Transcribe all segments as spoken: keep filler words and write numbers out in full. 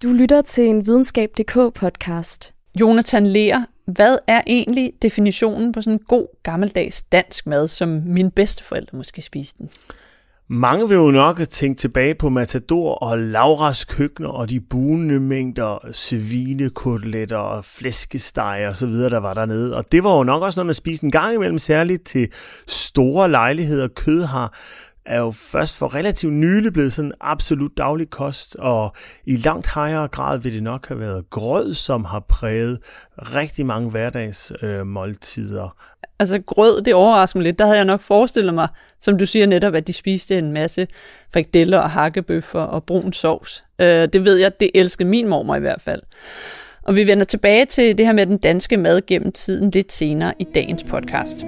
Du lytter til en videnskab punktum d k podcast. Jonathan Lehr, hvad er egentlig definitionen på sådan en god gammeldags dansk mad, som mine bedsteforældre måske spiste den? Mange vil jo nok tænke tilbage på Matador og Lauras køkkener og de bugnende mængder svinekoteletter og flæskesteg og så videre, der var dernede. Og det var jo nok også noget, man spiste en gang imellem, særligt til store lejligheder. Kød har er jo først for relativt nylig blevet sådan absolut daglig kost, og i langt højere grad vil det nok have været grød, som har præget rigtig mange hverdagsmåltider. Øh, altså grød, det overrasker mig lidt. Der havde jeg nok forestillet mig, som du siger netop, at de spiste en masse frikadeller og hakkebøffer og brun sovs. Øh, det ved jeg, det elskede min mormor i hvert fald. Og vi vender tilbage til det her med den danske mad gennem tiden lidt senere i dagens podcast.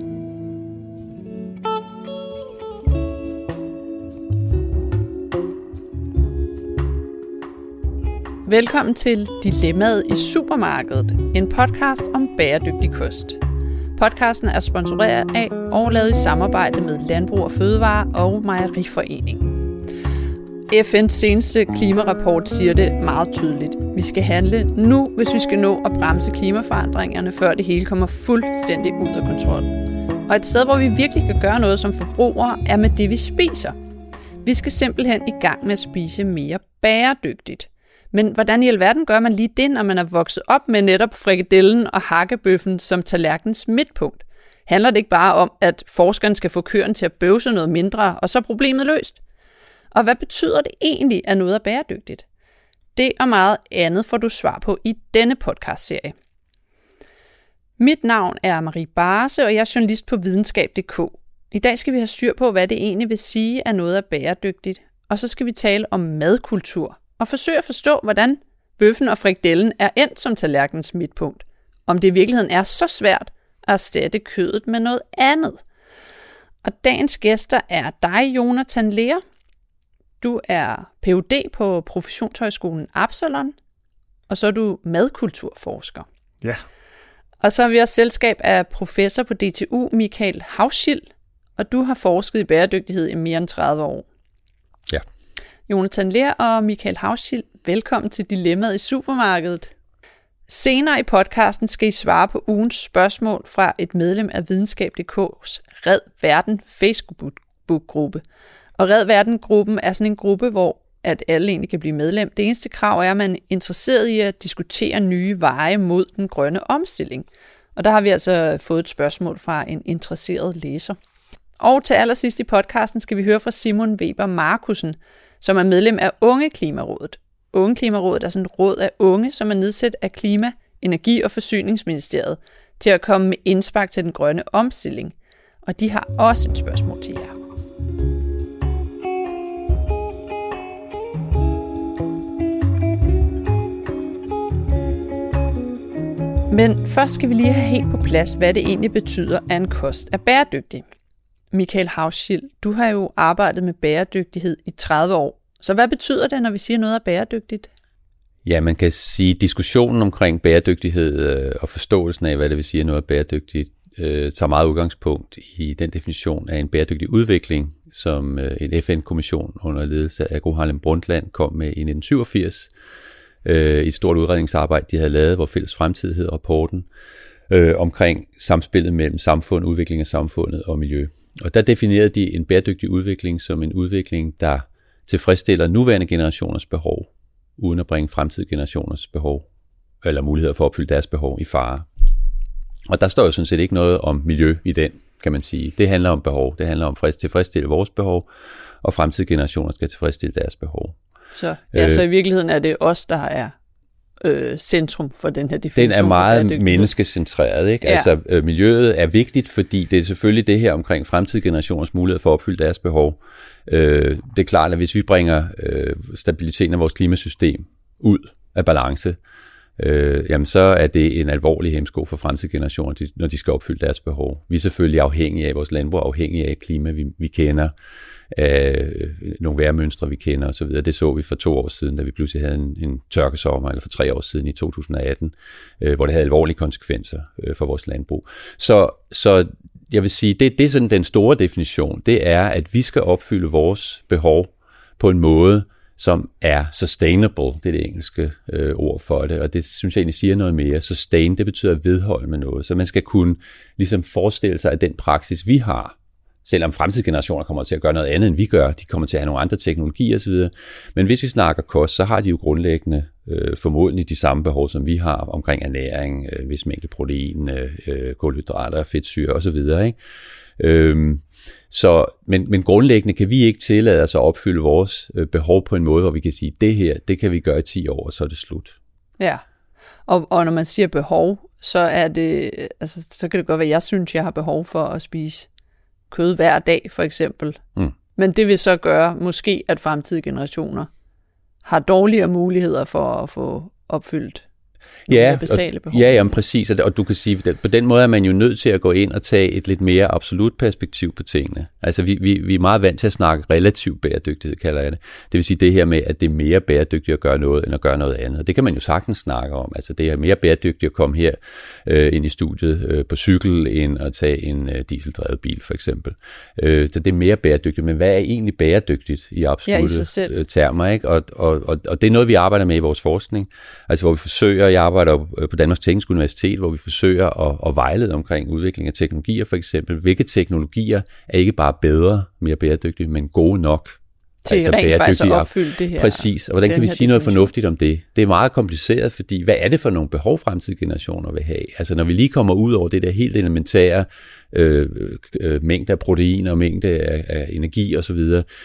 Velkommen til Dilemmaet i supermarkedet, en podcast om bæredygtig kost. Podcasten er sponsoreret af og lavet i samarbejde med Landbrug og Fødevare og Mejeriforeningen. F N's seneste klimarapport siger det meget tydeligt. Vi skal handle nu, hvis vi skal nå at bremse klimaforandringerne, før det hele kommer fuldstændig ud af kontrol. Og et sted, hvor vi virkelig kan gøre noget som forbrugere, er med det, vi spiser. Vi skal simpelthen i gang med at spise mere bæredygtigt. Men hvordan i alverden gør man lige det, når man er vokset op med netop frikadellen og hakkebøffen som tallerkenens midtpunkt? Handler det ikke bare om, at forskeren skal få køerne til at bøvse noget mindre, og så er problemet løst? Og hvad betyder det egentlig, at noget er bæredygtigt? Det og meget andet får du svar på i denne podcastserie. Mit navn er Marie Barse, og jeg er journalist på videnskab punktum d k. I dag skal vi have styr på, hvad det egentlig vil sige, at noget er bæredygtigt. Og så skal vi tale om madkultur og forsøge at forstå, hvordan bøffen og frikadellen er endt som tallerkenens midtpunkt. Om det i virkeligheden er så svært at erstatte kødet med noget andet. Og dagens gæster er dig, Jonathan Lehr. Du er P H D på Professionshøjskolen Absalon, og så er du madkulturforsker. Ja. Og så har vi også selskab af professor på D T U, Michael Hauschil, og du har forsket i bæredygtighed i mere end tredive år. Ja. Jonathan Lehr og Michael Hauschil, velkommen til Dilemmaet i supermarkedet. Senere i podcasten skal I svare på ugens spørgsmål fra et medlem af videnskab punktum d k's Red Verden Facebook-gruppe. Og Red Verden-gruppen er sådan en gruppe, hvor at alle egentlig kan blive medlem. Det eneste krav er, at man er interesseret i at diskutere nye veje mod den grønne omstilling. Og der har vi altså fået et spørgsmål fra en interesseret læser. Og til allersidst i podcasten skal vi høre fra Simon Weber Markussen, som er medlem af Unge Klimarådet. Unge Klimarådet er sådan et råd af unge, som er nedsat af Klima-, Energi- og Forsyningsministeriet til at komme med indspark til den grønne omstilling. Og de har også et spørgsmål til jer. Men først skal vi lige have helt på plads, hvad det egentlig betyder, at en kost er bæredygtig. Michael Hauschil, du har jo arbejdet med bæredygtighed i tredive år. Så hvad betyder det, når vi siger noget er bæredygtigt? Ja, man kan sige, at diskussionen omkring bæredygtighed øh, og forståelsen af, hvad det vil sige, at noget er bæredygtigt, øh, tager meget udgangspunkt i den definition af en bæredygtig udvikling, som øh, en F N-kommission under ledelse af Gro Harlem Brundtland kom med i nitten syvogfirs. Øh, et stort udredningsarbejde, de havde lavet, hvor Fælles Fremtid hed rapporten, øh, omkring samspillet mellem samfund, udvikling af samfundet og miljø. Og der definerede de en bæredygtig udvikling som en udvikling, der tilfredsstiller nuværende generationers behov, uden at bringe fremtidige generationers behov, eller muligheder for at opfylde deres behov i fare. Og der står jo sådan set ikke noget om miljø i den, kan man sige. Det handler om behov. Det handler om at tilfredsstille vores behov, og fremtidige generationer skal tilfredsstille deres behov. Så, ja, øh, så i virkeligheden er det os, der er øh, centrum for den her definition. Den er meget menneskecentreret, ikke? Ja. Altså øh, miljøet er vigtigt, fordi det er selvfølgelig det her omkring fremtidige generationers mulighed for at opfylde deres behov. Øh, det er klart, at hvis vi bringer øh, stabiliteten af vores klimasystem ud af balance, øh, jamen så er det en alvorlig hæmsko for fremtidige generationer, når de skal opfylde deres behov. Vi er selvfølgelig afhængige af vores landbrug, afhængige af klima, vi, vi kender, af nogle vejrmønstre, vi kender osv. Det så vi for to år siden, da vi pludselig havde en, en tørkesommer, eller for tre år siden i to tusind og atten, øh, hvor det havde alvorlige konsekvenser øh, for vores landbrug. Så, så jeg vil sige, det, det er sådan den store definition, det er, at vi skal opfylde vores behov på en måde, som er sustainable, det er det engelske øh, ord for det, og det synes jeg egentlig siger noget mere. Sustain, det betyder vedholde med noget, så man skal kunne ligesom forestille sig, at den praksis, vi har, selvom fremtidige generationer kommer til at gøre noget andet, end vi gør, de kommer til at have nogle andre teknologier osv., men hvis vi snakker kost, så har de jo grundlæggende øh, formodentlig de samme behov, som vi har omkring ernæring, øh, vis mængde protein, øh, kulhydrater, fedtsyre osv., ikke? Øhm, så, men, men grundlæggende kan vi ikke tillade os at opfylde vores øh, behov på en måde, hvor vi kan sige, det her, det kan vi gøre i ti år, og så er det slut. Ja, og, og når man siger behov, så er det, altså, så kan det godt være, at jeg synes, jeg har behov for at spise kød hver dag, for eksempel. Mm. Men det vil så gøre, måske, at fremtidige generationer har dårligere muligheder for at få opfyldt ja, basale behov. Ja, jamen, præcis. Og du kan sige, at på den måde er man jo nødt til at gå ind og tage et lidt mere absolut perspektiv på tingene. Altså, vi, vi, vi er meget vant til at snakke relativ bæredygtighed, kalder jeg det. Det vil sige det her med, at det er mere bæredygtigt at gøre noget, end at gøre noget andet. Det kan man jo sagtens snakke om. Altså, det er mere bæredygtigt at komme her øh, ind i studiet øh, på cykel, end at tage en øh, dieseldrevet bil, for eksempel. Øh, så det er mere bæredygtigt. Men hvad er egentlig bæredygtigt i absolutte ja, termer, ikke? Og, og, og, og det er noget, vi arbejder med i vores forskning. Altså, hvor vi forsøger, jeg arbejder på Danmarks Tekniske Universitet, hvor vi forsøger at, at vejlede omkring udvikling af teknologier, for eksempel. Hvilke teknologier er ikke bare bedre, mere bæredygtige, men gode nok? Til altså rent faktisk at opfylde det her. Præcis, og hvordan kan vi sige noget fornuftigt om det? Det er meget kompliceret, fordi hvad er det for nogle behov, fremtidige generationer vil have? Altså når vi lige kommer ud over det der helt elementære øh, øh, mængde af protein og mængde af, af energi osv.,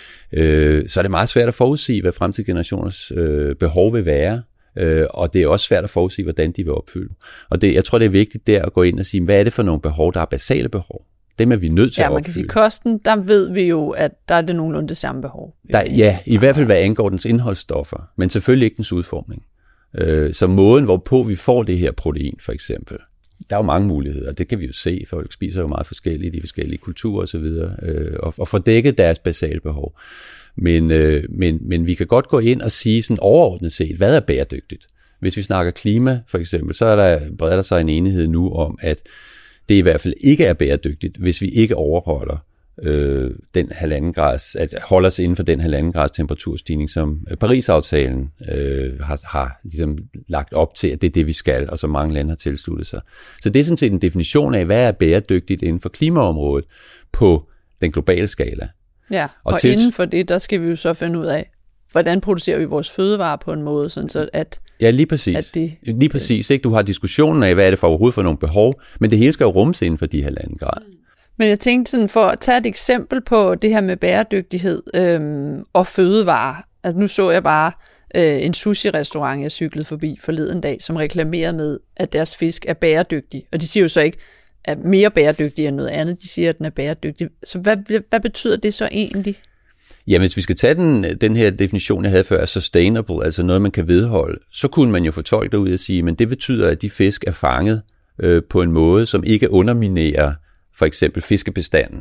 øh, så er det meget svært at forudsige, hvad fremtidige generationers øh, behov vil være. Øh, og det er også svært at forudsige, hvordan de vil opfylde. Og det, jeg tror, det er vigtigt der at gå ind og sige, hvad er det for nogle behov, der er basale behov? Dem er vi nødt til ja, at opfylde. Ja, man kan sige, kosten, der ved vi jo, at der er det nogenlunde det samme behov. Der, ja, i hvert fald hvad angår dens indholdsstoffer, men selvfølgelig ikke dens udformning. Øh, så måden, hvorpå vi får det her protein, for eksempel, der er jo mange muligheder, det kan vi jo se, folk spiser jo meget forskelligt i forskellige kulturer osv., øh, og, og får dækket deres basale behov. Men, øh, men, men vi kan godt gå ind og sige sådan overordnet set, hvad er bæredygtigt? Hvis vi snakker klima for eksempel, så er der, breder der sig en enighed nu om, at det i hvert fald ikke er bæredygtigt, hvis vi ikke overholder øh, den halvanden grads, at holde os inden for den halvanden grads temperaturstigning, som Paris-aftalen øh, har, har ligesom lagt op til, at det er det, vi skal, og så mange lande har tilsluttet sig. Så det er sådan set en definition af, hvad er bæredygtigt inden for klimaområdet på den globale skala. Ja, og, og til... inden for det, der skal vi jo så finde ud af, hvordan producerer vi vores fødevarer på en måde, sådan så at... Ja, lige præcis. At det, lige præcis, ikke? Du har diskussionen af, hvad er det for overhovedet for nogle behov, men det hele skal jo rummes inden for de halvanden grad. Men jeg tænkte sådan, for at tage et eksempel på det her med bæredygtighed øhm, og fødevarer. Altså nu så jeg bare øh, en sushi-restaurant, jeg cyklede forbi forleden dag, som reklamerede med, at deres fisk er bæredygtig. Og de siger jo så ikke, er mere bæredygtig end noget andet. De siger, at den er bæredygtig. Så hvad, hvad betyder det så egentlig? Ja, hvis vi skal tage den, den her definition, jeg havde før, af sustainable, altså noget, man kan vedholde, så kunne man jo fortolke det ud og sige, men det betyder, at de fisk er fanget øh, på en måde, som ikke underminerer for eksempel fiskebestanden.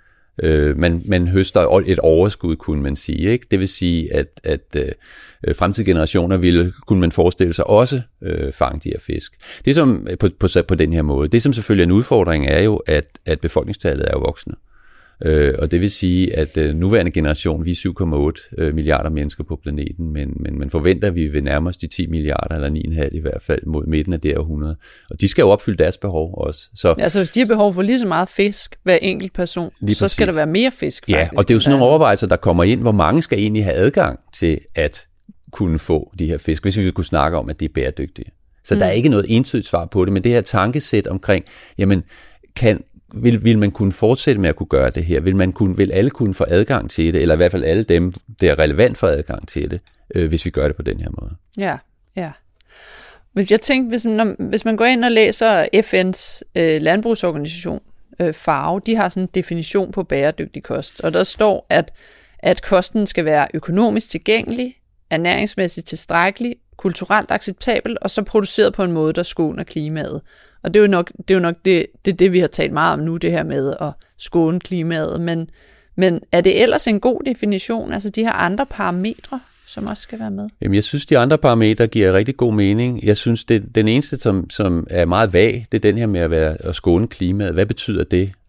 Øh, man, man høster et overskud, kunne man sige, ikke? Det vil sige, at, at øh, fremtidige generationer ville, kunne man forestille sig, også øh, fange de her fisk. Det som, på, på, på den her måde, det som selvfølgelig er en udfordring, er jo, at, at befolkningstallet er jo voksende. Øh, og det vil sige, at øh, nuværende generation, vi er syv komma otte øh, milliarder mennesker på planeten, men, men man forventer, at vi vil nærme os de ti milliarder, eller ni komma fem i hvert fald, mod midten af det århundrede. Og de skal jo opfylde deres behov også. Så, ja, så hvis de har behov for lige så meget fisk, hver enkelt person, så skal der være mere fisk, faktisk. Ja, og det er jo sådan nogle overvejelser, der kommer ind, hvor mange skal egentlig have adgang til at kunne få de her fisk, hvis vi kunne snakke om, at de er bæredygtige. Så mm. der er ikke noget entydigt svar på det, men det her tankesæt omkring, jamen, kan Vil, vil man kunne fortsætte med at kunne gøre det her? Vil, man kunne, vil alle kunne få adgang til det, eller i hvert fald alle dem, der er relevant for adgang til det, øh, hvis vi gør det på den her måde? Ja, ja. Hvis jeg tænkte, hvis, når, hvis man går ind og læser F N's øh, landbrugsorganisation, øh, FAO, de har sådan en definition på bæredygtig kost, og der står, at, at kosten skal være økonomisk tilgængelig, ernæringsmæssigt tilstrækkelig, kulturelt acceptabel, og så produceret på en måde, der skåner klimaet. Og det er jo nok det, er jo nok det, det, det, vi har talt meget om nu, det her med at skåne klimaet. Men, men er det ellers en god definition? Altså de her andre parametre, som også skal være med? Jamen, jeg synes, de andre parametre giver rigtig god mening. Jeg synes, det den eneste, som, som er meget vag, det er den her med at, være, at skåne klimaet. Hvad betyder det?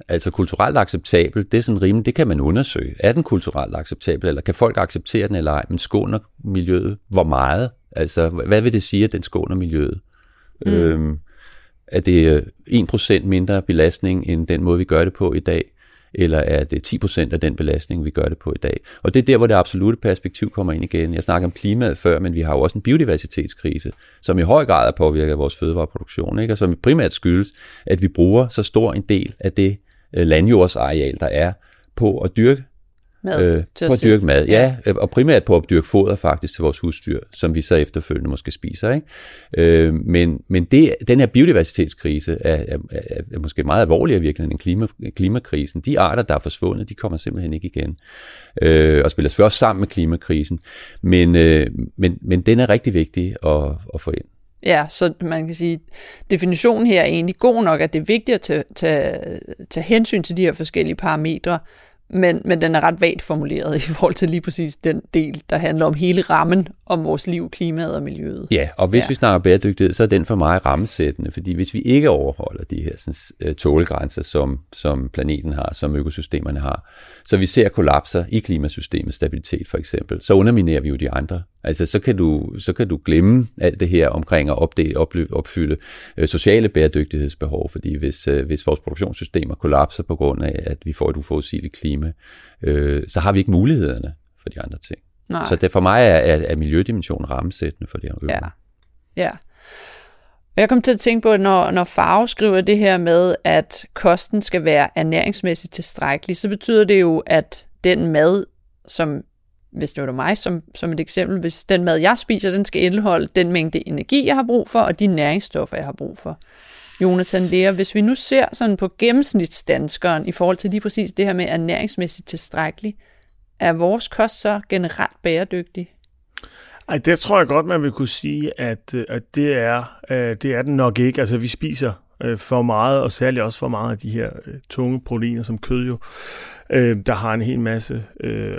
Altså kulturelt acceptabel, det er sådan rimeligt, det kan man undersøge. Er den kulturelt acceptabel, eller kan folk acceptere den eller ej, men skåner miljøet? Hvor meget? Altså, hvad vil det sige, at den skåner miljøet? Mm. Øhm, er det en procent mindre belastning, end den måde, vi gør det på i dag? Eller er det ti procent af den belastning, vi gør det på i dag? Og det er der, hvor det absolutte perspektiv kommer ind igen. Jeg snakker om klimaet før, men vi har jo også en biodiversitetskrise, som i høj grad er påvirket af vores fødevareproduktion, ikke? Og som primært skyldes, at vi bruger så stor en del af det landjordsareal, der er på at dyrke mad. Øh, på at dyrke mad, ja. ja, og primært på at dyrke foder faktisk til vores husdyr, som vi så efterfølgende måske spiser, ikke? Øh, men men det, den her biodiversitetskrise er, er, er, er måske meget alvorligere virkelig end klima, klimakrisen. De arter, der er forsvundet, de kommer simpelthen ikke igen, øh, og spiller selvfølgelig også sammen med klimakrisen, men, øh, men, men den er rigtig vigtig at, at få ind. Ja, så man kan sige, definitionen her er egentlig god nok, at det er vigtigt at tage, tage, tage hensyn til de her forskellige parametre, men, men den er ret vagt formuleret i forhold til lige præcis den del, der handler om hele rammen om vores liv, klimaet og miljøet. Ja, og hvis ja. vi snakker bæredygtighed, så er den for mig rammesættende, fordi hvis vi ikke overholder de her sådan, tålegrænser, som, som planeten har, som økosystemerne har, så vi ser kollapser i klimasystemets stabilitet for eksempel, så underminerer vi jo de andre. Altså så kan du, så kan du glemme alt det her omkring at opdele, opfylde øh, sociale bæredygtighedsbehov, fordi hvis, øh, hvis vores produktionssystemer kollapser på grund af, at vi får et uforudsigeligt klima, øh, så har vi ikke mulighederne for de andre ting. Nej. Så det for mig er, er, er miljødimensionen rammesættende for det her øvrige. Ja, ja. Jeg kom til at tænke på, at når, når Faro skriver det her med, at kosten skal være ernæringsmæssigt tilstrækkelig, så betyder det jo, at den mad, som hvis det var mig som, som et eksempel, hvis den mad, jeg spiser, den skal indeholde den mængde energi, jeg har brug for, og de næringsstoffer, jeg har brug for. Jonathan Lea, hvis vi nu ser sådan på gennemsnitsdanskeren i forhold til lige præcis det her med ernæringsmæssigt tilstrækkelig, er vores kost så generelt bæredygtig? Ej, det tror jeg godt, man vil kunne sige, at, at det, er, det er den nok ikke. Altså, vi spiser for meget, og særligt også for meget af de her tunge proteiner, som kød jo, der har en hel masse øh,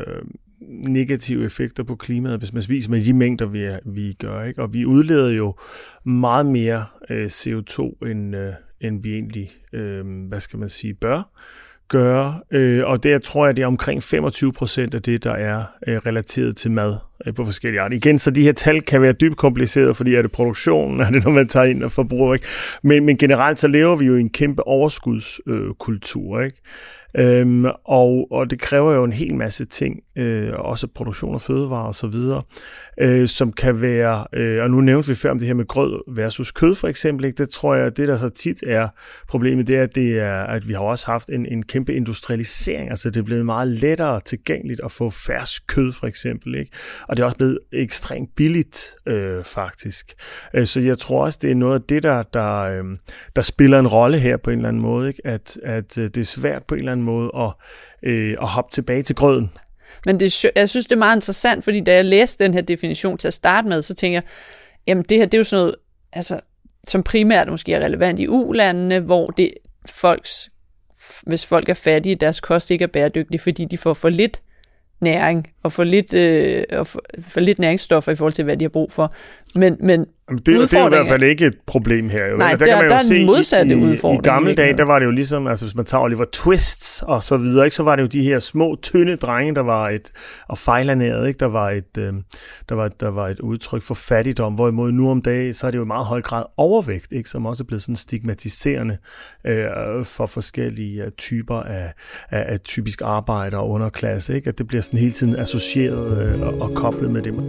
negative effekter på klimaet, hvis man spiser med de mængder, vi, vi gør, ikke? Og vi udleder jo meget mere øh, C O to, end, øh, end vi egentlig, øh, hvad skal man sige, bør gøre. Øh, og der tror jeg, det er omkring femogtyve procent af det, der er øh, relateret til mad øh, på forskellige arter. Igen, så de her tal kan være dybt komplicerede, fordi er det produktionen, er det noget, man tager ind og forbruger, ikke? Men, men generelt så lever vi jo i en kæmpe overskudskultur, øh, ikke? Øhm, og, og det kræver jo en hel masse ting, øh, også produktion af fødevarer og så videre, øh, som kan være, øh, og nu nævnte vi før om det her med grød versus kød for eksempel, ikke? Det tror jeg, det der så tit er problemet, det er, at, det er, at vi har også haft en, en kæmpe industrialisering, altså det er blevet meget lettere tilgængeligt at få fersk kød for eksempel, ikke? Og det er også blevet ekstremt billigt øh, faktisk. Øh, så jeg tror også, det er noget af det, der, der, øh, der spiller en rolle her på en eller anden måde, ikke? At, at øh, det er svært på en eller anden måde at, øh, at hoppe tilbage til grøden. Men det, jeg synes, det er meget interessant, fordi da jeg læste den her definition til at starte med, så tænker jeg, jamen det her, det er jo sådan noget, altså, som primært måske er relevant i U-landene, hvor det folks, hvis folk er fattige, deres kost ikke er bæredygtig, fordi de får for lidt næring og for lidt, øh, og for, for lidt næringsstoffer i forhold til, hvad de har brug for. Men, men det, det er i hvert fald ikke et problem her. Jo. Nej, der, der, kan man der jo er se, en modsatte i, udfordring. I gamle dage, der var det jo ligesom, altså hvis man tager Oliver Twists og så videre, ikke, så var det jo de her små, tynde drenge, der var et, og fejlernæret, ikke, der var et, øh, der var, der var et udtryk for fattigdom, hvorimod nu om dagen, så er det jo i meget høj grad overvægt, ikke, som også er blevet sådan stigmatiserende øh, for forskellige uh, typer af, af, af typisk arbejder og underklasse, ikke, at det bliver sådan hele tiden associeret øh, og, og koblet med det.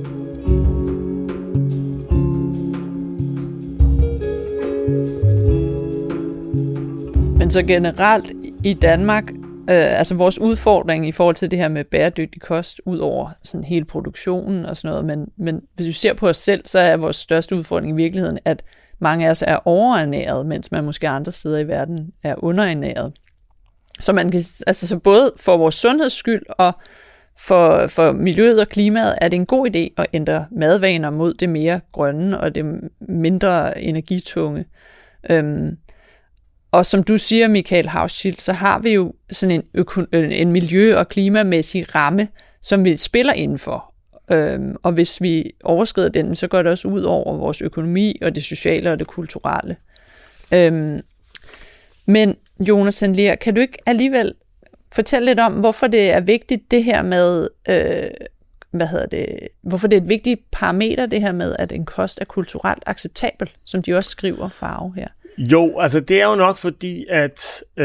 Men så generelt i Danmark, øh, altså vores udfordring i forhold til det her med bæredygtig kost, ud over sådan hele produktionen og sådan noget, men, men hvis vi ser på os selv, så er vores største udfordring i virkeligheden, at mange af os er overernæret, mens man måske andre steder i verden er underernæret. Så man kan, altså så både for vores sundheds skyld og for, for miljøet og klimaet er det en god idé at ændre madvaner mod det mere grønne og det mindre energitunge. Øhm, Og som du siger, Michael Hauschild, så har vi jo sådan en, øko- en miljø- og klimamæssig ramme, som vi spiller indenfor. Øhm, og hvis vi overskrider den, så går det også ud over vores økonomi og det sociale og det kulturelle. Øhm, men Jonas Sandler, kan du ikke alligevel fortælle lidt om, hvorfor det er vigtigt det her med, øh, hvad hedder det, hvorfor det er et vigtigt parameter, det her med, at en kost er kulturelt acceptabel, som de også skriver Farve her? Jo, altså det er jo nok fordi, at,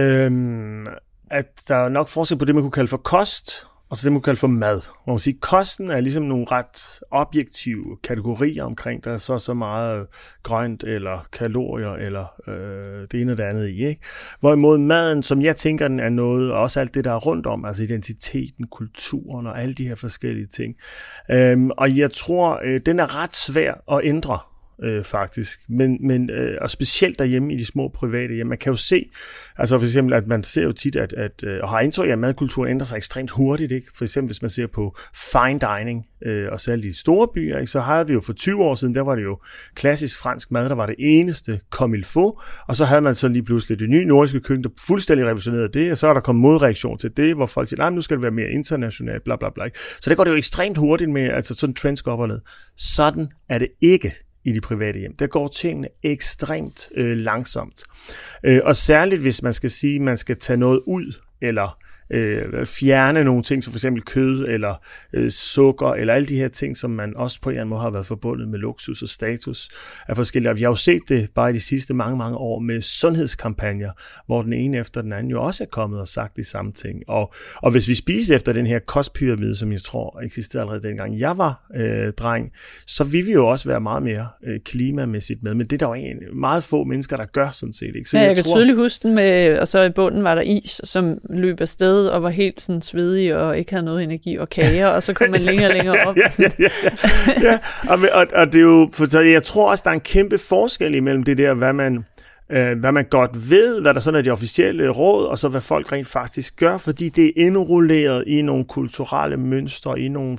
øhm, at der er nok forskel på det, man kunne kalde for kost, og så det, man kunne kalde for mad. Man må sige, kosten er ligesom nogle ret objektive kategorier omkring, der er så så meget grønt, eller kalorier, eller øh, det ene og det andet i, ikke? Hvorimod maden, som jeg tænker, den er noget, og også alt det, der er rundt om, altså identiteten, kulturen og alle de her forskellige ting. Øhm, og jeg tror, øh, den er ret svær at ændre. Øh, faktisk, men, men øh, og specielt derhjemme i de små private hjem. Man kan jo se, altså for eksempel, at man ser jo tit, at, at øh, og har indtryk af, at madkulturen ændrer sig ekstremt hurtigt, ikke? For eksempel, hvis man ser på fine dining, øh, og særligt i store byer, ikke? Så havde vi jo for tyve år siden, der var det jo klassisk fransk mad, der var det eneste comme il faut, og så havde man så lige pludselig det nye nordiske køkken, der fuldstændig revolutionerede det, og så er der kommet modreaktion til det, hvor folk siger, nej, nu skal det være mere internationalt, bla bla bla. Så det går det jo ekstremt hurtigt med, altså sådan trends går op og ned. Sådan er det ikke i de private hjem. Der går tingene ekstremt øh, langsomt. Øh, og særligt hvis man skal sige, at man skal tage noget ud, eller øh, fjerne nogle ting, som for eksempel kød, eller øh, sukker, eller alle de her ting, som man også på en eller anden måde har været forbundet med luksus og status af forskellige. Og vi har jo set det bare i de sidste mange, mange år med sundhedskampagner, hvor den ene efter den anden jo også er kommet og sagt de samme ting. Og, og hvis vi spiser efter den her kostpyramide, som jeg tror eksisterede allerede dengang jeg var øh, dreng, så vil vi jo også være meget mere øh, klimamæssigt med. Men det er der jo egentlig meget få mennesker, der gør sådan set. Ikke? Så ja, jeg, jeg kan tror, tydeligt huske den med, og så i bunden var der is, som løb afsted og var helt sådan svedig og ikke havde noget energi og kager, og så kom man længere og længere op. ja, ja, ja, ja. Og, og, og det er jo, for jeg tror også, der er en kæmpe forskel imellem det der, hvad man, øh, hvad man godt ved, hvad der sådan er de officielle råd, og så hvad folk rent faktisk gør, fordi det er indrulleret i nogle kulturelle mønstre, i nogle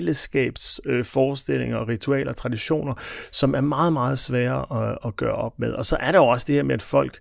fællesskabsforestillinger, øh, ritualer og traditioner, som er meget, meget svære at, at gøre op med. Og så er der jo også det her med, at folk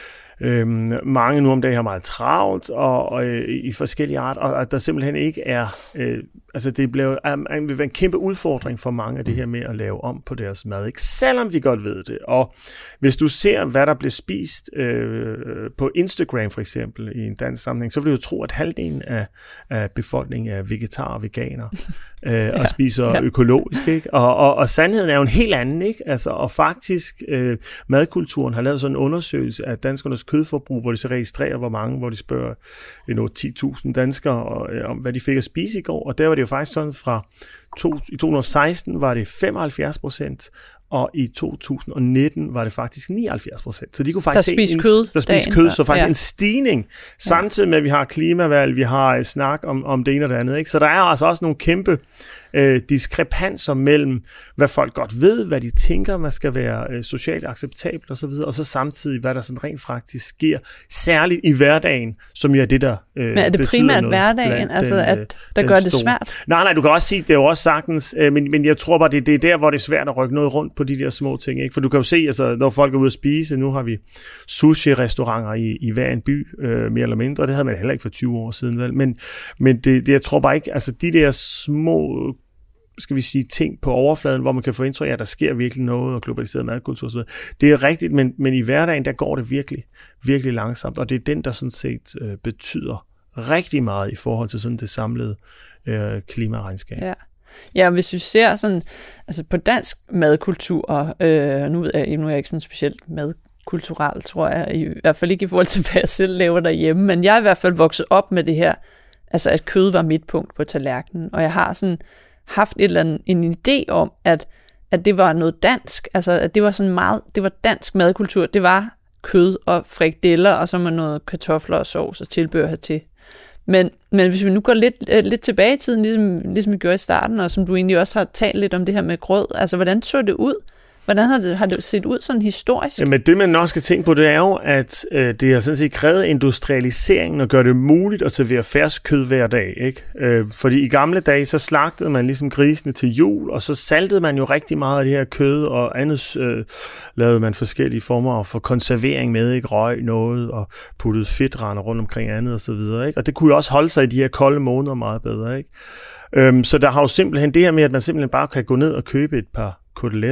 Øhm, mange nu om dagen har meget travlt og, og øh, i forskellige art, og at der simpelthen ikke er, øh, altså det bliver, øh, vil være en kæmpe udfordring for mange af det her med at lave om på deres mad, ikke? Selvom de godt ved det. Og hvis du ser, hvad der bliver spist øh, på Instagram for eksempel i en dansk sammenhæng, så vil du jo tro, at halvdelen af, af befolkningen er vegetar og veganer øh, ja, og spiser ja. økologisk, ikke? Og, og, og sandheden er jo en helt anden, ikke? Altså, og faktisk øh, madkulturen har lavet sådan en undersøgelse af danskernes kødforbrug, hvor de så registrerer, hvor mange, hvor de spørger endnu ti tusind danskere og, øh, om, hvad de fik at spise i går, og der var det jo faktisk sådan fra to, i to tusind og seksten var det femoghalvfjerds procent, og i to tusind og nitten var det faktisk nioghalvfjerds procent. Så de kunne faktisk der se en, kød der spiste kød, så faktisk ja. en stigning, samtidig med, at vi har klimavalg, vi har snak om, om det ene og det andet. Ikke? Så der er altså også nogle kæmpe øh, diskrepanser mellem, hvad folk godt ved, hvad de tænker, man skal være øh, socialt acceptabelt osv., og så samtidig, hvad der sådan rent faktisk sker, særligt i hverdagen, som jo er det, der øh, Men er det primært hverdagen, altså den, at der gør det svært? Nej, nej, du kan også sige, det er jo også sagtens, øh, men, men jeg tror bare, det, det er der, hvor det er svært at rykke noget rundt på de der små ting, ikke? For du kan jo se, altså, når folk er ude at spise, nu har vi sushi-restauranter i, i hver en by, øh, mere eller mindre, det havde man heller ikke for tyve år siden, vel? Men, men det, det, jeg tror bare ikke, altså de der små, skal vi sige, ting på overfladen, hvor man kan få indtryk af, at der sker virkelig noget, og globaliseret madkultur osv., det er rigtigt, men, men i hverdagen, der går det virkelig, virkelig langsomt, og det er den, der sådan set øh, betyder rigtig meget i forhold til sådan det samlede øh, klimaregnskab. Ja. Ja, hvis vi ser sådan, altså på dansk madkultur, øh, nu, er, nu er jeg ikke sådan specielt madkulturel, tror jeg, i hvert fald ikke i forhold til, hvad jeg selv laver derhjemme, men jeg er i hvert fald vokset op med det her, altså at kød var mit punkt på tallerkenen, og jeg har sådan haft et eller andet, en idé om, at, at det var noget dansk, altså at det var sådan meget, det var dansk madkultur, det var kød og frikadeller, og så med noget kartofler og sovs og tilbehør hertil. Men, men hvis vi nu går lidt, lidt tilbage i tiden, ligesom, ligesom vi gjorde i starten, og som du egentlig også har talt lidt om det her med grød, altså hvordan så det ud? Hvordan har det, har det set ud sådan historisk? Jamen det man nok skal tænke på, det er jo, at øh, det har sådan set krævet industrialiseringen og gøre det muligt at servere fersk kød hver dag, ikke? Øh, fordi i gamle dage, så slagtede man ligesom grisene til jul, og så saltede man jo rigtig meget af det her kød, og andet øh, lavede man forskellige former for konservering med, ikke? Røg noget, og puttede fedtrender rundt omkring andet og så videre, ikke? Og det kunne jo også holde sig i de her kolde måneder meget bedre, ikke? Øhm, så der har jo simpelthen det her med, at man simpelthen bare kan gå ned og købe et par koteletter,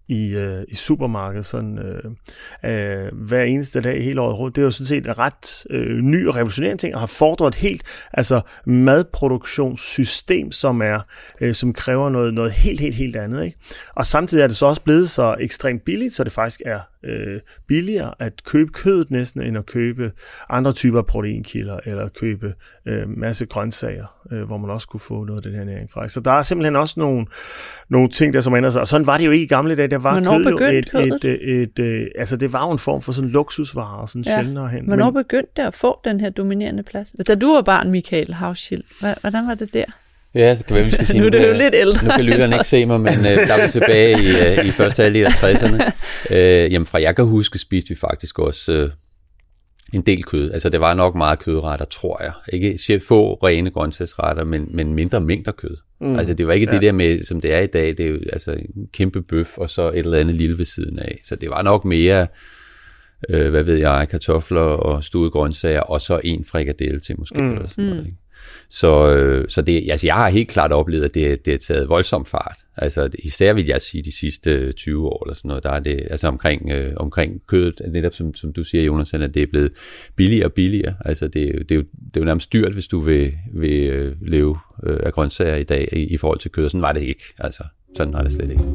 i, øh, i supermarkedet sådan, øh, øh, hver eneste dag hele året rundt. Det er jo sådan set en ret øh, ny og revolutionerende ting, og har fordret et helt altså, madproduktionssystem, som er øh, som kræver noget, noget helt, helt, helt andet. Ikke? Og samtidig er det så også blevet så ekstremt billigt, så det faktisk er øh, billigere at købe kødet næsten, end at købe andre typer proteinkilder, eller købe øh, masse grøntsager, øh, hvor man også kunne få noget af den her næring fra. Så der er simpelthen også nogle, nogle ting, der som ændrer sig. Og sådan var det jo ikke i gamle dage. Der var Hvornår kød jo et, kødet? et, et, et, et, altså det var jo en form for sådan luksusvarer, sådan ja. sjældnere hen. Hvornår Men, begyndte det at få den her dominerende plads? Da du var barn, Michael Hauschild, hvordan var det der? Ja, det kan være, vi skal sige. Nu er det jo lidt ældre. Nu kan lytterne ikke se mig, men øh, der er vi tilbage i, øh, i første halvdel af tresserne. Øh, jamen fra jeg kan huske, spiste vi faktisk også øh, en del kød. Altså det var nok meget kødretter, tror jeg. Ikke få rene grøntsagsretter, men, men mindre mængder kød. Mm. Altså det var ikke ja. det der med, som det er i dag, det er jo altså en kæmpe bøf, og så et eller andet lille ved siden af. Så det var nok mere, øh, hvad ved jeg, kartofler og stuede grøntsager, og så en frikadelle til måske. Mm. Eller sådan noget, ikke? Så, øh, så det, altså jeg har helt klart oplevet, at det, det er taget voldsom fart. Altså især vil jeg sige de sidste tyve år eller sådan noget, der er det altså omkring, øh, omkring kødet, netop som, som du siger, Jonas, at det er blevet billigere og billigere. Altså det, det, er, jo, det er jo nærmest dyrt, hvis du vil, vil øh, leve øh, af grøntsager i dag i, i forhold til kød. Sådan var det ikke. Altså sådan var det slet ikke.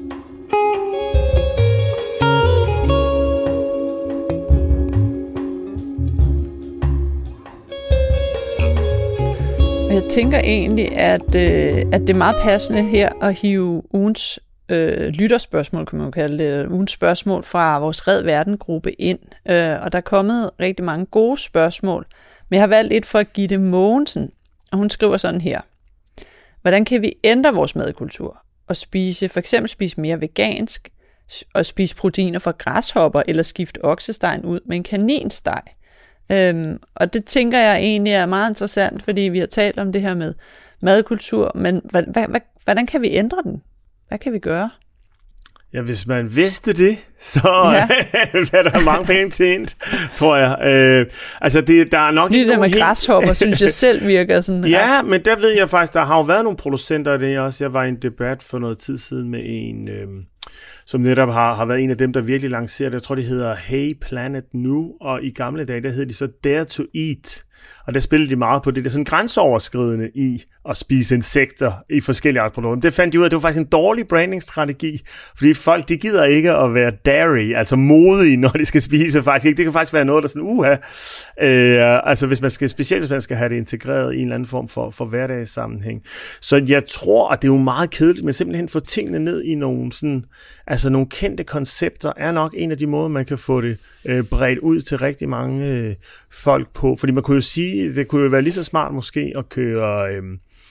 Jeg tænker egentlig, at, øh, at det er meget passende her at hive ugens øh, lytterspørgsmål, kan man jo kalde det, ugens spørgsmål fra vores Red Verden-gruppe ind. Øh, og der er kommet rigtig mange gode spørgsmål, men jeg har valgt et fra Gitte Mogensen, og hun skriver sådan her. Hvordan kan vi ændre vores madkultur og spise, for eksempel spise mere vegansk, og spise proteiner fra græshopper, eller skifte oksestegen ud med en kaninsteg? Øhm, og det tænker jeg egentlig er meget interessant, fordi vi har talt om det her med madkultur, men hvad, hvad, hvordan kan vi ændre den? Hvad kan vi gøre? Ja, hvis man vidste det, så ja. er der mange penge tjent, tror jeg. Øh, altså, det, der er nok Lige ikke det med helt... græshopper, synes jeg selv virker sådan. Ja, men der ved jeg faktisk, der har jo været nogle producenter af det også. Jeg var i en debat for noget tid siden med en... Øh, som netop har, har været en af dem, der virkelig lancerer det. Jeg tror, det hedder Hey Planet nu, og i gamle dage, der hed de så Dare to Eat. Og der spillede de meget på det, der sådan grænseoverskridende i at spise insekter i forskellige arter produkter. Det fandt de ud af, at det var faktisk en dårlig brandingstrategi, fordi folk, de gider ikke at være dairy, altså modige, når de skal spise faktisk ikke. Det kan faktisk være noget, der sådan, uha, øh, altså hvis man skal, specielt hvis man skal have det integreret i en eller anden form for, for hverdagssammenhæng. Så jeg tror, at det er jo meget kedeligt, men simpelthen få tingene ned i nogle sådan, altså nogle kendte koncepter, er nok en af de måder, man kan få det øh, bredt ud til rigtig mange øh, folk på. Fordi man kunne jo sige, det kunne jo være lige så smart måske at køre, øh,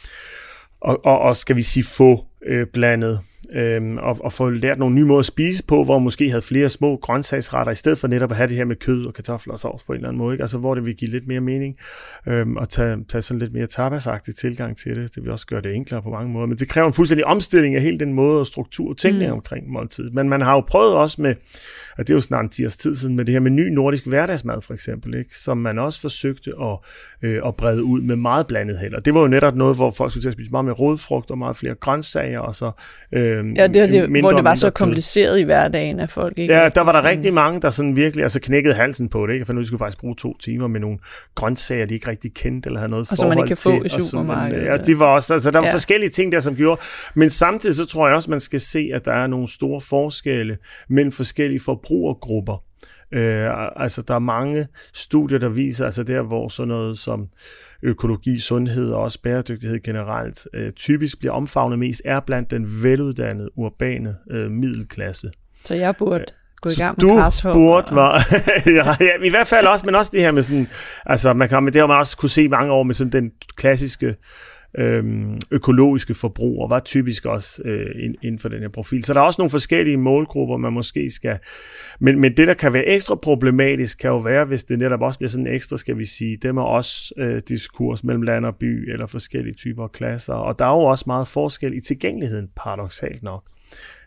og, og, og skal vi sige få øh, blandet, øh, og, og få lært nogle nye måder at spise på, hvor måske havde flere små grøntsagsretter, i stedet for netop at have det her med kød og kartofler og sovs på en eller anden måde, ikke? Altså hvor det vil give lidt mere mening, øh, og tage, tage sådan lidt mere tapasagtig tilgang til det. Det vil også gøre det enklere på mange måder, men det kræver en fuldstændig omstilling af hele den måde og struktur og tænkning mm. omkring måltid. Men man har jo prøvet også med, at det er jo snart en ti års tid siden, med det her med ny nordisk hverdagsmad for eksempel, ikke? Som man også forsøgte at, øh, at brede ud med meget blandet held. Og det var jo netop noget, hvor folk skulle til at spise meget mere rodfrugt og meget flere grøntsager, og så øh, ja, det, det, mindre, hvor det var så kød. Kompliceret i hverdagen af folk, ikke? Ja, der var der rigtig mange, der sådan virkelig altså knækkede halsen på det, ikke? For nu de skulle faktisk bruge to timer med nogle grøntsager, de ikke rigtig kendte eller havde noget og forhold til. Og som man ikke kan få i supermarkedet. Ja, de var også, altså der var ja. forskellige ting der, som gjorde, men samtidig så tror jeg også, man skal se, at der er nogle store forskelle mellem forskellige forbrugergrupper. Øh, altså der er mange studier, der viser, altså der, hvor sådan noget som økologi, sundhed og også bæredygtighed generelt øh, typisk bliver omfavnet mest, er blandt den veluddannede, urbane øh, middelklasse. Så jeg burde gå i gang med du græshopper. burde var, ja, i hvert fald også, men også det her med sådan, altså man kan, det har man også kunne se mange år med sådan den klassiske øhm, økologiske forbrug, og var typisk også øh, inden for den her profil. Så der er også nogle forskellige målgrupper, man måske skal, men, men det, der kan være ekstra problematisk, kan jo være, hvis det netop også bliver sådan ekstra, skal vi sige, dem er også øh, diskurs mellem land og by, eller forskellige typer af klasser, og der er jo også meget forskel i tilgængeligheden, paradoksalt nok.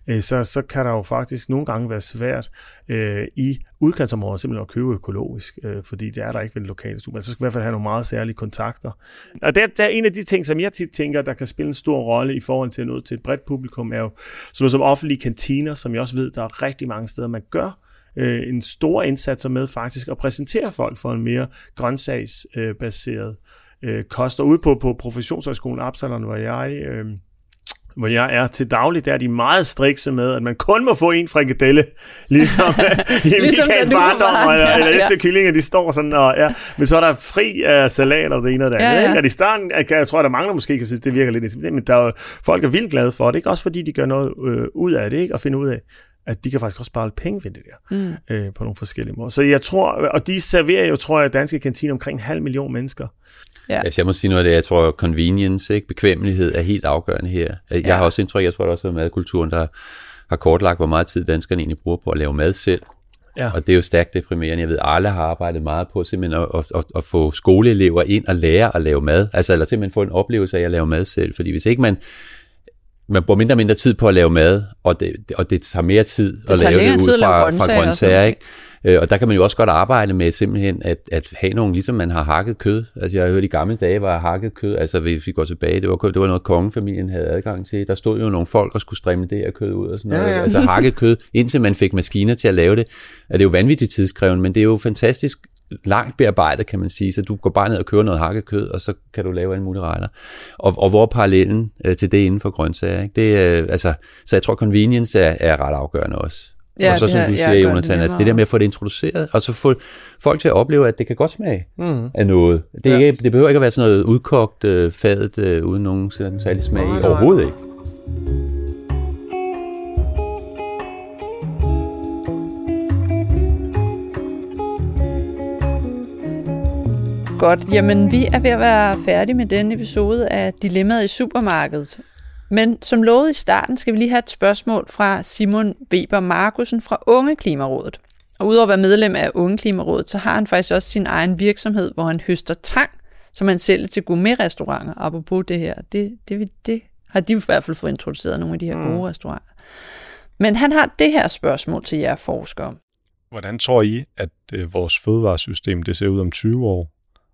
øh, så, så kan der jo faktisk nogle gange være svært øh, i udkantsområder simpelthen at købe økologisk, øh, fordi det er der ikke ved den lokale super. Så skal vi i hvert fald have nogle meget særlige kontakter. Og det, det er en af de ting, som jeg tit tænker, der kan spille en stor rolle i forhold til noget til et bredt publikum, er jo sådan noget som offentlige kantiner, som jeg også ved, der er rigtig mange steder, man gør øh, en stor indsats med faktisk at præsentere folk for en mere grøntsagsbaseret øh, kost. Og ude på, på Professionshøjskolen Absalon, hvor jeg... Øh, hvor jeg er til daglig, der er de meget strikse med, at man kun må få en frikadelle, ligesom i ligesom Michaels barndom, eller, eller ja. Efter kyllinger, de står sådan, og ja, men så er der fri af salat og det ene og det andet. Ja, ja. Og de starten, jeg tror, at der mangler måske kan synes, det virker lidt, men der er, folk er vildt glade for det, ikke? Også fordi de gør noget øh, ud af det, ikke? Og finde ud af, at de kan faktisk også spare lidt penge ved det der, mm. øh, på nogle forskellige måder. Så jeg tror, og de serverer jo, tror jeg, danske kantiner omkring en halv million mennesker. Ja. Altså, jeg må sige noget af det, jeg tror, convenience, ikke? Bekvemmelighed er helt afgørende her. Jeg ja. har også indtryk, jeg tror det også er madkulturen, der har kortlagt, hvor meget tid danskerne egentlig bruger på at lave mad selv. Ja. Og det er jo stærkt deprimerende. Jeg ved, alle har arbejdet meget på simpelthen at, at, at, at få skoleelever ind og lære at lave mad. Altså, eller simpelthen få en oplevelse af at lave mad selv. Fordi hvis ikke man... Man bruger mindre og mindre tid på at lave mad, og det, og det tager mere tid det at lave det ud fra, fra grøntsager, ikke? Og der kan man jo også godt arbejde med simpelthen at, at have nogle, ligesom man har hakket kød. Altså jeg har hørt i gamle dage var hakket kød, altså hvis vi går tilbage, det var, det var noget kongefamilien havde adgang til. Der stod jo nogle folk og skulle strimme det her kød ud og sådan noget. Ja, ja. Altså hakket kød, indtil man fik maskiner til at lave det. Er det jo vanvittigt tidskrævende, men det er jo fantastisk langt bearbejdet, kan man sige, så du går bare ned og køber noget hakket kød, og så kan du lave alle mulige retter. Og, og hvor er parallellen øh, til det inden for grøntsager, ikke? Det, øh, altså, så jeg tror, convenience er, er ret afgørende også. Ja, og så som her, du siger, Jonathan, altså det der med at få det introduceret, og så få folk til at opleve, at det kan godt smage mm. af noget. Det, er, ja. det behøver ikke at være sådan noget udkogt øh, fadet, øh, uden nogen sådan særlig smag i. Overhovedet ikke. Godt, jamen vi er ved at være færdige med denne episode af Dilemmaet i supermarkedet. Men som lovet i starten, skal vi lige have et spørgsmål fra Simon Weber Markussen fra Unge Klimarådet. Og udover at være medlem af Unge Klimarådet, så har han faktisk også sin egen virksomhed, hvor han høster tang, som han sælger til gourmetrestauranter. Apropos det her, det, det, det har de i hvert fald fået introduceret, nogle af de her gode mm. restauranter. Men han har det her spørgsmål til jer forskere. Hvordan tror I, at øh, vores fødevaresystem det ser ud om tyve år?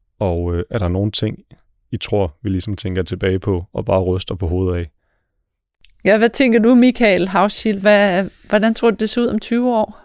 Og øh, er der nogle ting, I tror, vi ligesom tænker tilbage på, og bare ryster på hovedet af? Ja, hvad tænker du, Michael Hauschild? Hvad, hvordan tror du, det ser ud om tyve år?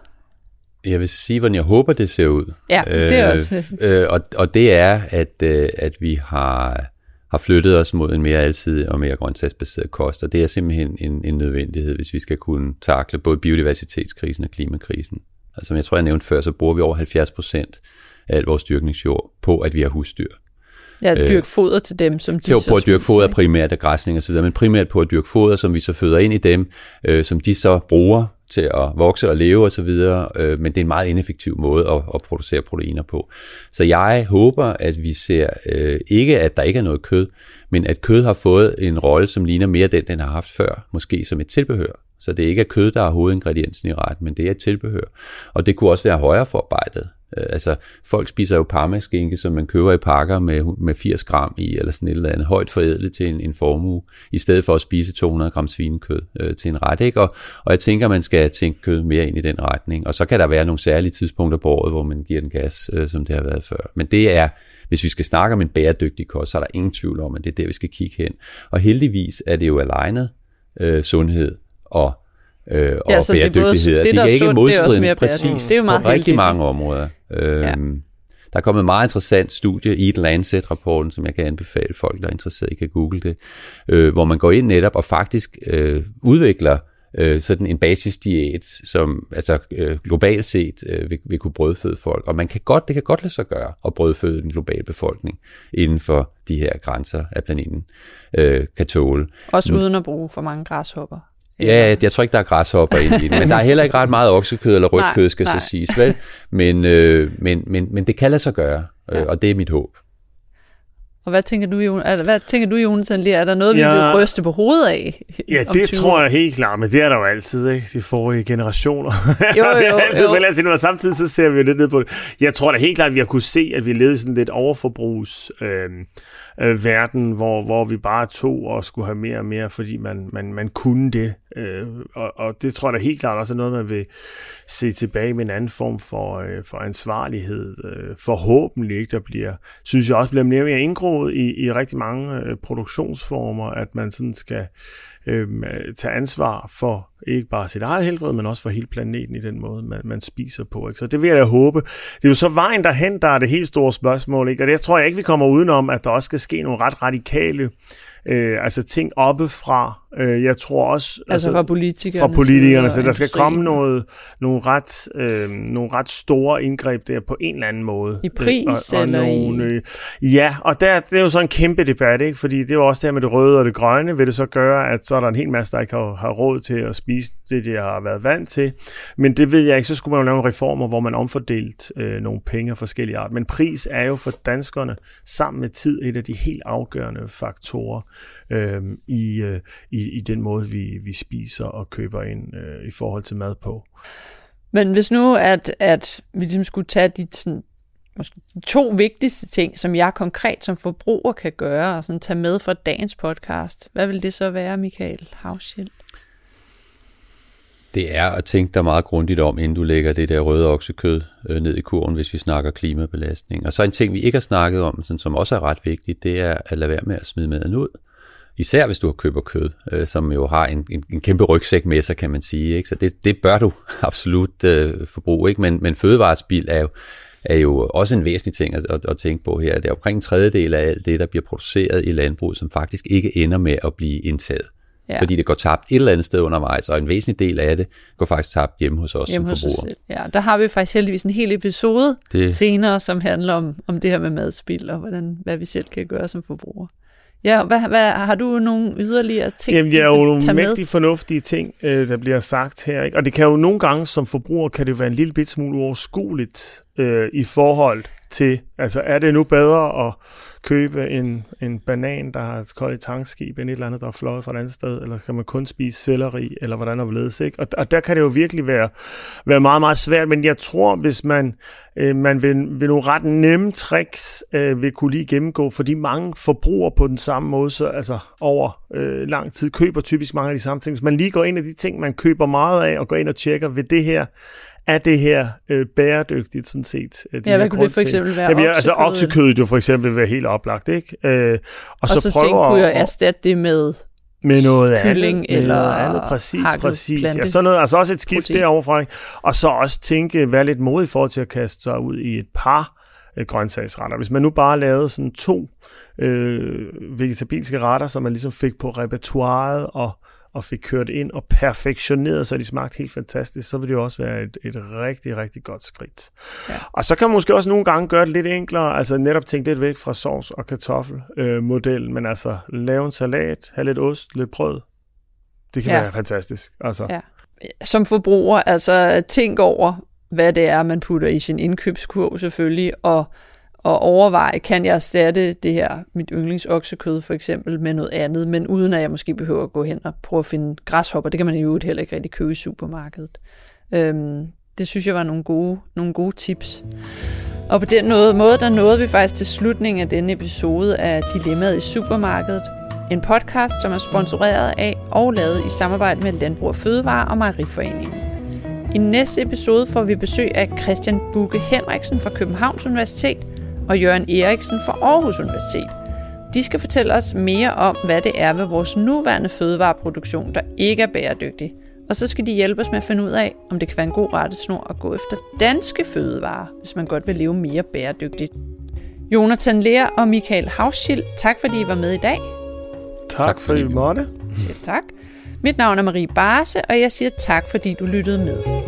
Jeg vil sige, hvordan jeg håber, det ser ud. Ja, det er også. Øh, og, og det er, at, øh, at vi har, har flyttet os mod en mere alsidig og mere grøntsagsbaseret kost, og det er simpelthen en, en nødvendighed, hvis vi skal kunne takle både biodiversitetskrisen og klimakrisen. Altså, som jeg tror, jeg nævnte før, så bruger vi over halvfjerds procent af al vores dyrkningsjord på, at vi har husdyr. Ja, dyrke foder til dem, som de til så på at dyrke foder primært af græsning og så videre, men primært på at dyrke foder, som vi så føder ind i dem, øh, som de så bruger til at vokse og leve og så videre, øh, men det er en meget ineffektiv måde at, at producere proteiner på. Så jeg håber, at vi ser øh, ikke, at der ikke er noget kød, men at kød har fået en rolle, som ligner mere den, den har haft før, måske som et tilbehør. Så det er ikke kød, der er hovedingrediensen i retten, men det er et tilbehør. Og det kunne også være højere forarbejdet. Altså, folk spiser jo parmaskinke, som man køber i pakker med, med firs gram i, eller sådan et eller andet, højt forædlet til en, en formue, i stedet for at spise to hundrede gram svinekød øh, til en ret, ikke? Og, og jeg tænker, man skal tænke kød mere ind i den retning. Og så kan der være nogle særlige tidspunkter på året, hvor man giver den gas, øh, som det har været før. Men det er, hvis vi skal snakke om en bæredygtig kost, så er der ingen tvivl om, at det er der, vi skal kigge hen. Og heldigvis er det jo alignet øh, sundhed og Øh, og ja, bæredygtighed. Det, det, det er ikke modstridende, præcis, det er jo meget på rigtig mange områder. Øhm, ja. Der er kommet et meget interessant studie, Eat Lancet-rapporten, som jeg kan anbefale folk, der er interesseret, I kan google det, øh, hvor man går ind netop og faktisk øh, udvikler øh, sådan en basisdiæt, som altså øh, globalt set øh, vil, vil kunne brødføde folk. Og man kan godt, det kan godt lade sig gøre at brødføde den globale befolkning inden for de her grænser af planeten øh, kan tåle. Også uden at bruge for mange græshopper. Ja, jeg tror ikke, der er græshopper i det, men der er heller ikke ret meget oksekød eller rødt kød, skal så siges, vel? Men, øh, men, men, men det kan lade sig gøre, øh, og det er mit håb. Og hvad tænker du, Jon? Hvad tænker du, Jonathan? Er der noget, vi ja, vil ryste på hovedet af? Ja, det tror jeg helt klart, men det er der jo altid, ikke? De forrige generationer. Jo, jo, altid, jo. Altid, og samtidig så ser vi jo lidt ned på det. Jeg tror da helt klart, at vi har kunne se, at vi levede sådan lidt overforbrugs... Øh, øh, verden, hvor, hvor vi bare tog og skulle have mere og mere, fordi man, man, man kunne det. Øh, og, og det tror jeg da helt klart også er noget, man vil se tilbage med en anden form for, øh, for ansvarlighed. Øh, forhåbentlig ikke, der bliver, synes jeg også bliver mere og mere indgroet i, i rigtig mange øh, produktionsformer, at man sådan skal øh, tage ansvar for ikke bare sit eget helbred, men også for hele planeten i den måde, man, man spiser på. Ikke? Så det vil jeg da håbe. Det er jo så vejen derhen, der er det helt store spørgsmål. Ikke? Og det tror jeg ikke, vi kommer udenom, at der også skal ske nogle ret radikale øh, altså ting oppefra. Øh, jeg tror også... Altså, altså fra politikerne. Fra politikerne, så der skal komme noget, nogle, ret, øh, nogle ret store indgreb der på en eller anden måde. I pris og, og eller nogle, i... øh, Ja, og der, det er jo så en kæmpe debat, ikke? Fordi det er jo også det her med det røde og det grønne. Vil det så gøre, at så er der en hel masse, der ikke har, har råd til at spise det, de har været vant til. Men det ved jeg ikke. Så skulle man jo lave nogle reformer, hvor man omfordelt øh, nogle penge af forskellige art. Men pris er jo for danskerne sammen med tid et af de helt afgørende faktorer øh, i, øh, i, i den måde, vi, vi spiser og køber ind øh, i forhold til mad på. Men hvis nu, at, at vi ligesom skulle tage de sådan, måske de to vigtigste ting, som jeg konkret som forbruger kan gøre, og sådan tage med fra dagens podcast, hvad vil det så være, Michael Hauschild? Det er at tænke dig meget grundigt om, inden du lægger det der røde oksekød øh, ned i kurven, hvis vi snakker klimabelastning. Og så en ting, vi ikke har snakket om, sådan, som også er ret vigtigt, det er at lade være med at smide maden ud. Især hvis du køber kød, øh, som jo har en, en, en kæmpe rygsæk med sig, kan man sige. Ikke? Så det, det bør du absolut øh, forbruge. Ikke? Men, men fødevarespild er jo, er jo også en væsentlig ting at, at, at tænke på her. Det er omkring en tredjedel af alt det, der bliver produceret i landbruget, som faktisk ikke ender med at blive indtaget. Ja. Fordi det går tabt et eller andet sted undervejs, og en væsentlig del af det går faktisk tabt hjemme hos os hjemme som forbrugere. Ja, der har vi faktisk heldigvis en hel episode det... senere, som handler om, om det her med madspild, og hvordan, hvad vi selv kan gøre som forbrugere. Ja, hvad, hvad, har du nogle yderligere ting? Jamen, det er jo nogle mægtig fornuftige ting, øh, der bliver sagt her. Ikke? Og det kan jo nogle gange som forbruger, kan det være en lille bit smule uoverskueligt øh, i forhold til, altså er det nu bedre at købe en, en banan, der har et koldt tankskib, end et eller andet, der er fløjet fra et andet sted, eller skal man kun spise selleri, eller hvordan er det, ikke? Og, og der kan det jo virkelig være, være meget, meget svært, men jeg tror, hvis man, øh, man vil, vil nogle ret nemme tricks øh, vil kunne lige gennemgå, fordi mange forbrugere på den samme måde, så, altså over øh, lang tid, køber typisk mange af de samme ting. Hvis man lige går ind af de ting, man køber meget af, og går ind og tjekker, ved det her, er det her øh, bæredygtigt, sådan set? De ja, hvad kunne det for eksempel være? Jamen, altså oksekødet jo for eksempel være helt oplagt, ikke? Øh, og, og så, så prøver tænk, kunne jeg erstatte det med med noget kylling andet, eller med noget andet, præcis, præcis. Ja, så noget, altså også et skift protein. Deroverfra, ikke? Og så også tænke, være lidt modig i forhold til at kaste sig ud i et par øh, grøntsagsretter. Hvis man nu bare lavede sådan to øh, vegetabilske retter, som man ligesom fik på repertoiret og og fik kørt ind og perfektioneret, så de smagte helt fantastisk, så vil det jo også være et, et rigtig, rigtig godt skridt. Ja. Og så kan man måske også nogle gange gøre det lidt enklere, altså netop tænke lidt væk fra sovs- og kartoffelmodellen, øh, men altså lave en salat, have lidt ost, lidt brød. Det kan ja. være fantastisk. Altså. Ja. Som forbruger, altså tænk over, hvad det er, man putter i sin indkøbskurv selvfølgelig, og og overveje, kan jeg erstatte det her, mit yndlingsoksekød for eksempel, med noget andet, men uden at jeg måske behøver at gå hen og prøve at finde græshopper. Det kan man jo heller ikke rigtig købe i supermarkedet. Øhm, det synes jeg var nogle gode, nogle gode tips. Og på den måde, der nåede vi faktisk til slutningen af denne episode af Dilemmaet i supermarkedet. En podcast, som er sponsoreret af og lavet i samarbejde med Landbrug og Fødevare og Mejeriforeningen. I næste episode får vi besøg af Christian Bugge Henriksen fra Københavns Universitet og Jørgen Eriksen fra Aarhus Universitet. De skal fortælle os mere om, hvad det er ved vores nuværende fødevareproduktion, der ikke er bæredygtig. Og så skal de hjælpe os med at finde ud af, om det kan være en god rettesnor at gå efter danske fødevarer, hvis man godt vil leve mere bæredygtigt. Jonathan Lehr og Michael Hauschild, tak fordi I var med i dag. Tak, tak fordi I måtte. Selv tak. Mit navn er Marie Barse, og jeg siger tak fordi du lyttede med.